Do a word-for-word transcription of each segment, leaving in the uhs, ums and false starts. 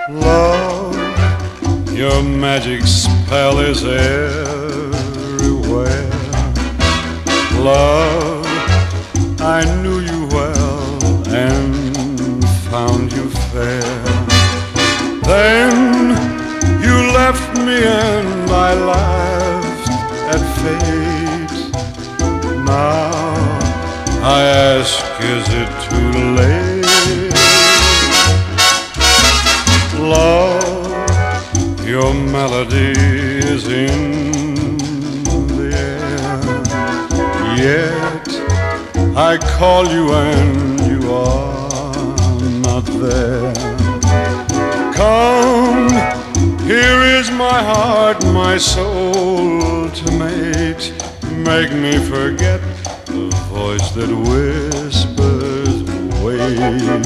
Love, your magic spell is everywhere. Love, I knew you well and found you fair. Then you left me and I laughed at fate. Now I ask, is it too late? Love, your melody is in the air. Yet I call you and you are not there. Come, here is my heart, my soul to mate. Make me forget the voice that whispers, wait.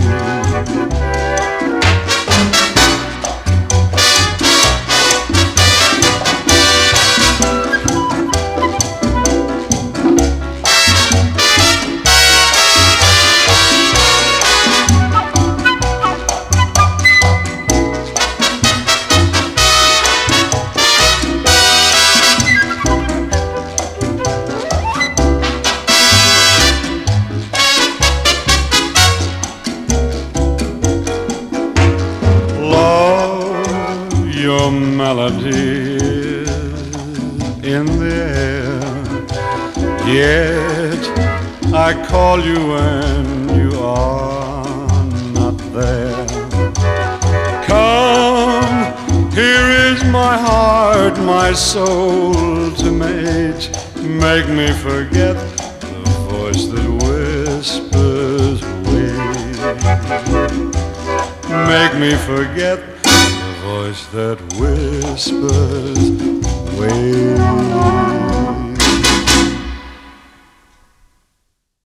Your melody is in the air. Yet I call you and you are not there. Come, here is my heart, my soul to mate. Make me forget the voice that whispers, wait. Make me forget voice that whispers, wait.